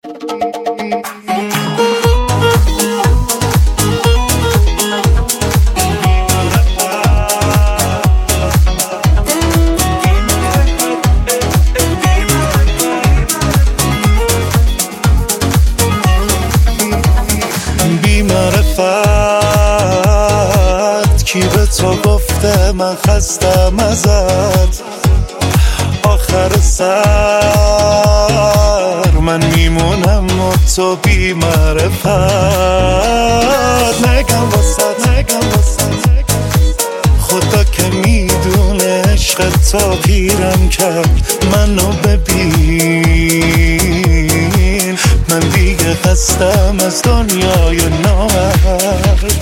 کی به تو گفته من خستم ازت؟ آخر سر من میمونم و تو بی معرفت. نگم واسه خدا که میدونه عشق تا پیرم کرد. منو ببین من دیگه خستم از دنیای نامرد.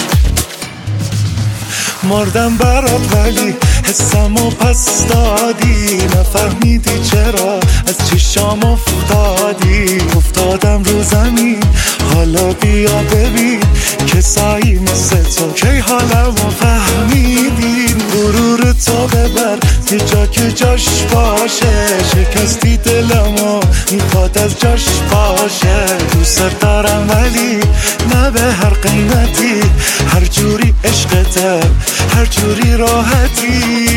مردم برات ولی حسمو پس دادی. نفهمیدی چرا از چشام افتادم رو زمین. حالا بیا ببین کسایی مثل تو کی حالمو فهمیدین. غرور تو ببر یه جا که جاش باشه. شکستی دلمو میخواد از جاش باشه. دوست دارم ولی نه به هر قیمتی. هر جوری عشقته هر جوری راحتی.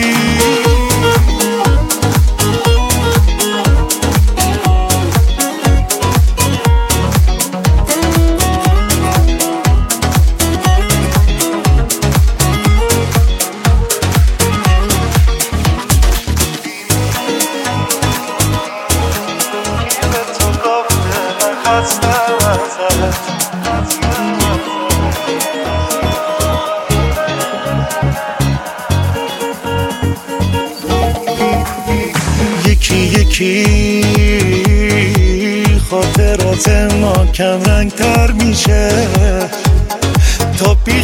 یکی خاطرات ما کم رنگ تر میشه تا بی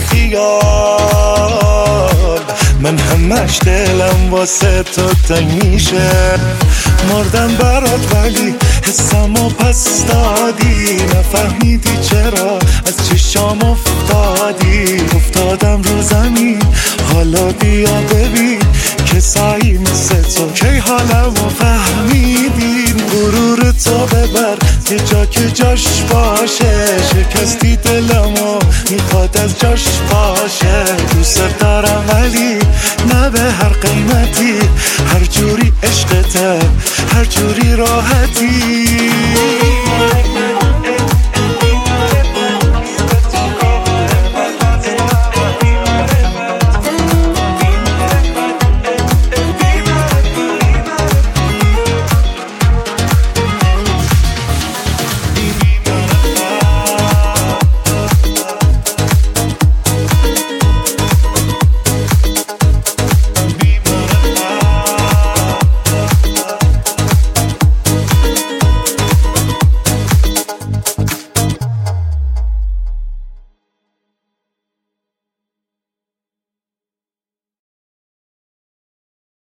خیال. من همش دلم واسه تو تنگ میشه. مردم برات ولی حسمو پس دادی. نفهمیدی چرا از چشام افتادم رو زمین. حالا بیا ببین کسایی مثل تو کی حالمو فهمیدین. غرور تو ببر یه جا که جاش باشه. شکستی دلمو میخواد از جاش باشه. دوست دارم ولی نه به هر قیمتی. هر جوری عشقته هر جوری راحتی.